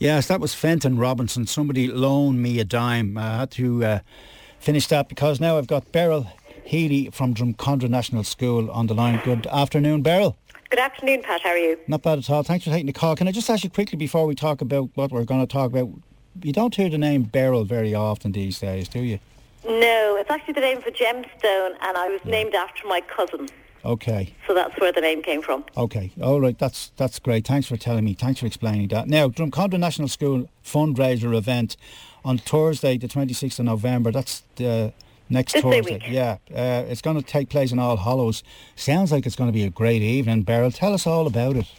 Yes, that was Fenton Robinson. Somebody loaned me a dime. I had to finish that because now I've got Beryl Healy from Drumcondra National School on the line. Good afternoon, Beryl. Good afternoon, Pat. How are you? Not bad at all. Thanks for taking the call. Can I just ask you quickly before we talk about what we're going to talk about? You don't hear the name Beryl very often these days, do you? No, it's actually the name of a gemstone, and I was named after my cousin. Okay. So that's where the name came from. Okay. All right. That's great. Thanks for telling me. Thanks for explaining that. Now, Drumcondra National School fundraiser event on Thursday, the 26th of November. That's the next Thursday. Week. Yeah. It's going to take place in All Hallows. Sounds like it's going to be a great evening. Beryl, tell us all about it.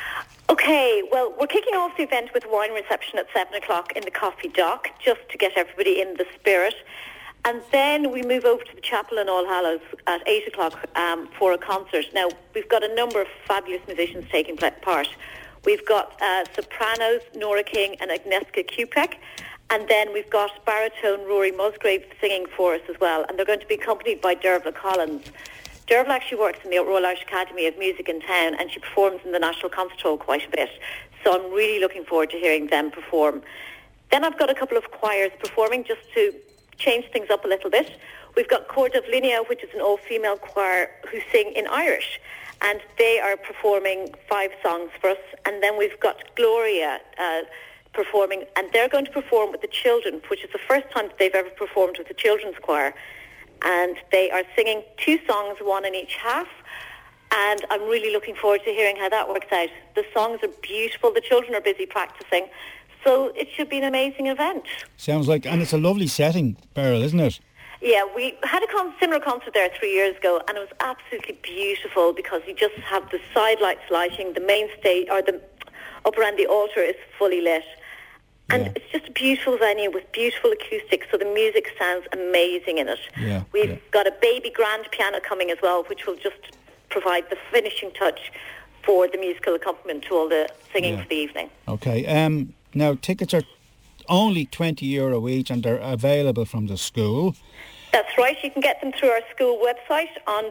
Okay, well, we're kicking off the event with wine reception at 7 o'clock in the Coffee Dock, just to get everybody in the spirit. And then we move over to the chapel in All Hallows at 8 o'clock for a concert. Now, we've got a number of fabulous musicians taking part. We've got sopranos, Nora King and Agnieszka Kupek. And then we've got baritone Rory Musgrave singing for us as well. And they're going to be accompanied by Dervla Collins. Dervla actually works in the Royal Irish Academy of Music in town, and she performs in the National Concert Hall quite a bit. So I'm really looking forward to hearing them perform. Then I've got a couple of choirs performing just to change things up a little bit. We've got Cor Dubhlíne, which is an all-female choir who sing in Irish, and they are performing 5 songs for us. And then we've got Gloria performing, and they're going to perform with the children, which is the first time that they've ever performed with a children's choir. And they are singing 2 songs, 1 in each half, and I'm really looking forward to hearing how that works out. The songs are beautiful, the children are busy practicing, so it should be an amazing event. Sounds like, and it's a lovely setting, Beryl, isn't it? Yeah, we had a similar concert there 3 years ago, and it was absolutely beautiful because you just have the side lights lighting, the main stage, or the up around the altar is fully lit. And it's just a beautiful venue with beautiful acoustics, so the music sounds amazing in it. Yeah, We've got a baby grand piano coming as well, which will just provide the finishing touch for the musical accompaniment to all the singing for the evening. Okay. Now, tickets are only €20 each, and they're available from the school. That's right. You can get them through our school website on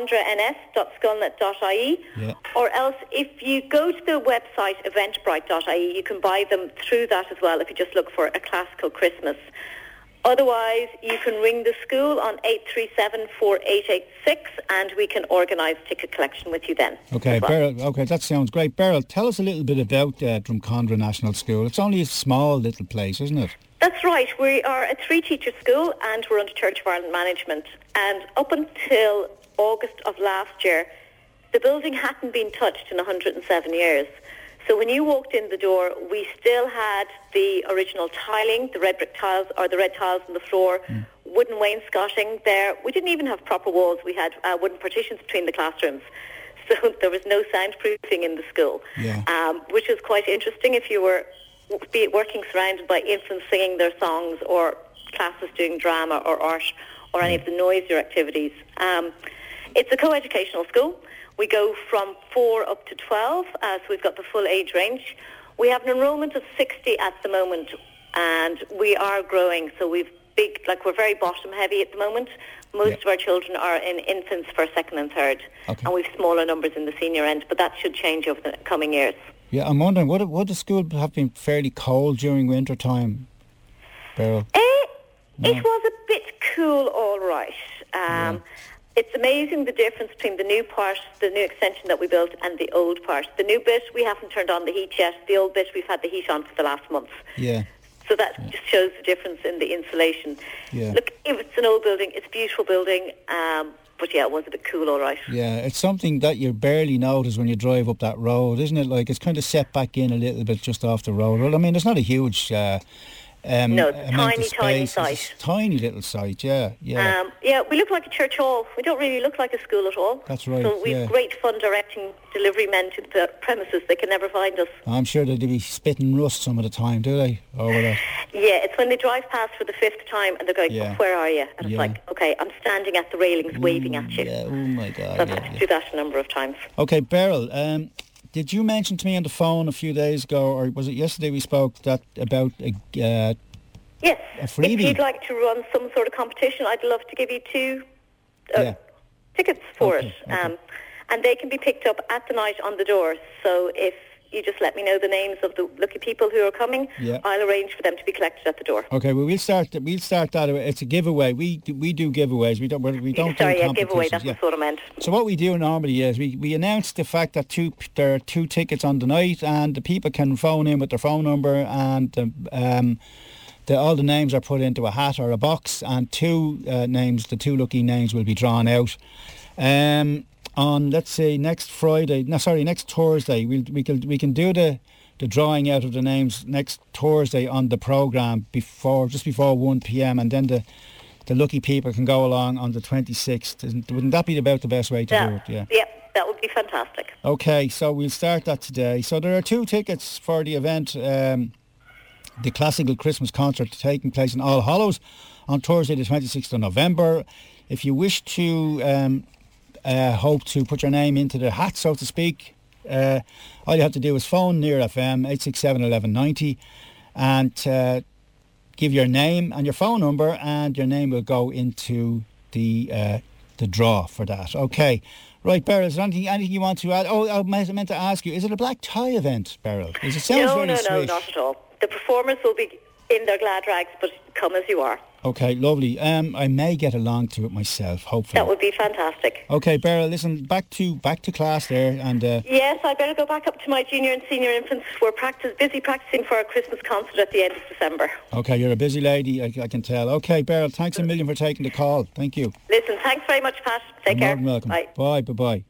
drumcondrans.sculnet.ie, or else if you go to the website eventbrite.ie, you can buy them through that as well if you just look for A Classical Christmas. Otherwise, you can ring the school on 837-4886 and we can organise ticket collection with you then. Okay, Beryl, okay, that sounds great. Beryl, tell us a little bit about Drumcondra National School. It's only a small little place, isn't it? That's right. We are a 3-teacher school and we're under Church of Ireland management. And up until August of last year, the building hadn't been touched in 107 years. So when you walked in the door, we still had the original tiling, the red brick tiles, or the red tiles on the floor, wooden wainscoting there. We didn't even have proper walls. We had wooden partitions between the classrooms. So there was no soundproofing in the school, which was quite interesting if you were working surrounded by infants singing their songs or classes doing drama or art or any of the noisier activities. It's a co-educational school. We go from 4 up to 12, so we've got the full age range. We have an enrolment of 60 at the moment, and we are growing. So we're very bottom heavy at the moment. Most of our children are in infants for 2nd and 3rd, and we've smaller numbers in the senior end, but that should change over the coming years. Yeah, I'm wondering, would the school have been fairly cold during winter time, Beryl? It was a bit cool, all right. It's amazing the difference between the new part, the new extension that we built, and the old part. The new bit, we haven't turned on the heat yet. The old bit, we've had the heat on for the last month. Yeah. So that just shows the difference in the insulation. Yeah. Look, if it's an old building, it's a beautiful building, but yeah, it was a bit cool, all right. Yeah, it's something that you barely notice when you drive up that road, isn't it? Like, it's kind of set back in a little bit just off the road. Well, I mean, it's not a huge... no, it's tiny site. It's a tiny little site, yeah. We look like a church hall. We don't really look like a school at all. That's right. So we've great fun directing delivery men to the premises. They can never find us. I'm sure they'd be spitting rust some of the time, do they? Over that. Yeah, it's when they drive past for the 5th time and they're going, where are you? And it's like, okay, I'm standing at the railings waving at you. Yeah, oh my God. So I've had to do that a number of times. Okay, Beryl, did you mention to me on the phone a few days ago, or was it yesterday we spoke about a freebie? If you'd like to run some sort of competition, I'd love to give you 2 tickets for it. And they can be picked up at the night on the door. So if You just let me know the names of the lucky people who are coming. Yeah. I'll arrange for them to be collected at the door. Okay, well, we'll start that. It's a giveaway. We do giveaways. We don't Sorry, do giveaway. competitions. That's what I meant. So what we do normally is we announce the fact that there are 2 tickets on the night, and the people can phone in with their phone number, and all the names are put into a hat or a box, and 2 names, the 2 lucky names, will be drawn out. On, let's say, next Thursday, we can do the drawing out of the names next Thursday on the programme just before 1 p.m, and then the lucky people can go along on the 26th. Wouldn't that be about the best way to do it? Yeah. Yeah, that would be fantastic. Okay, so we'll start that today. So there are 2 tickets for the event, the classical Christmas concert taking place in All Hallows on Thursday the 26th of November. If you wish to hope to put your name into the hat, so to speak, all you have to do is phone Near FM 867 1190 and give your name and your phone number, and your name will go into the draw for that. Okay. Right, Beryl, is there anything you want to add? Oh, I meant to ask you, is it a black tie event, Beryl? It sounds No, swish. not at all. The performers will be in their glad rags, but come as you are. Okay, lovely. I may get along to it myself, hopefully. That would be fantastic. Okay, Beryl, listen, back to class there, and yes, I better go back up to my junior and senior infants. We're busy practicing for our Christmas concert at the end of December. Okay, you're a busy lady, I can tell. Okay, Beryl, thanks a million for taking the call. Thank you. Listen, thanks very much, Pat. Take care. You're welcome. Bye. Bye.